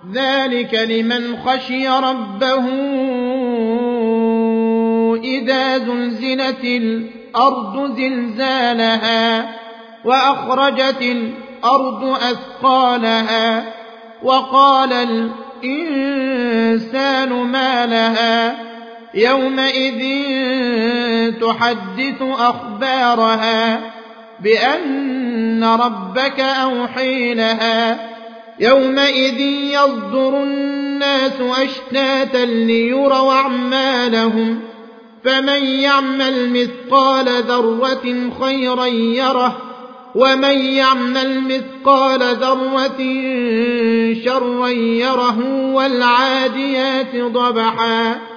ذلك لمن خشي ربه إذا زلزلت الأرض زلزالها وأخرجت الأرض أثقالها وقال الإنسان ما لها يومئذ تحدث أخبارها بأن ربك أوحي لها يومئذ يصدر الناس أشتاتا ليروا أعمالهم فمن يعمل مثقال ذرة خيرا يره ومن يعمل مثقال ذرة شرا يره والعاديات ضبحا